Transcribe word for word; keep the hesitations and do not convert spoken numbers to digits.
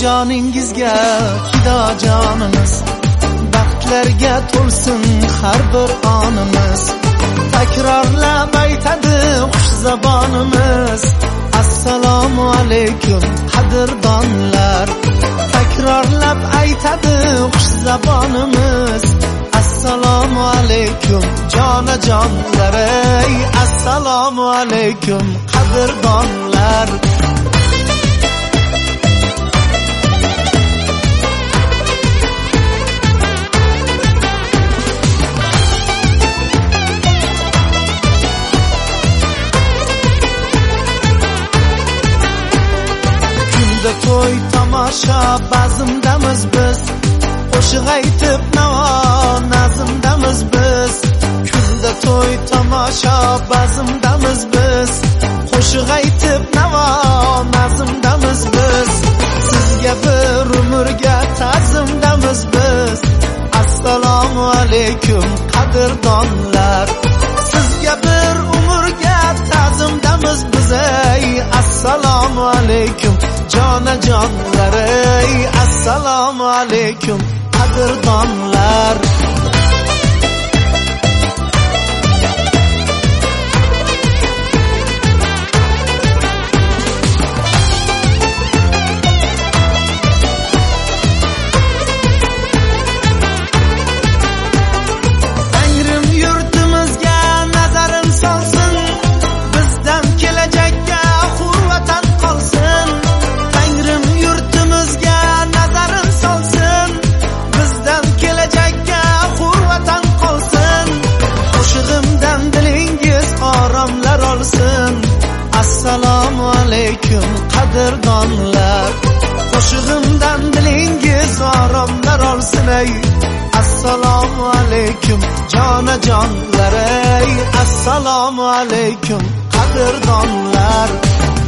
joningizga fido jonimiz, baxtlarga to'lsin har bir onimiz. Takrorlab aytadi xush zabonimiz, assalomu alaykum qadrdonlar. Takrorlab aytadi xush zabonimiz, assalomu alaykum jonajonlar, ey assalomu alaykum qadrdonlar. Kunda to'y tomosha bazmdamiz biz, qo'shiq aytib navo nazmdamiz biz. Kunda to'y tomosha bazmdamiz biz, qo'shiq aytib navo nazmdamiz biz. Sizga bir umrga ta'zimdamiz biz, assalomu alaykum qadrdonlar. Sizga bir umrga ta'zimdamiz biz, ey assalomu alaykum jonajonlar, ey assalomu alaykum qadrdonlar. Tangrim yurtimizga nazarin solsin, bizdan kelajakka hurvatan qolsin. Tangrim yurtimizga nazarin solsin, bizdan kelajakka hurvatan qolsin. Qo'shig'imdan dilingiz oromlar olsin, assalomu alaykum qadrdonlar. Qo'shig'imdan dilingiz oromlar olsin, ey assalomu alaykum jonajonlar, ey assalomu alaykum qadrdonlar.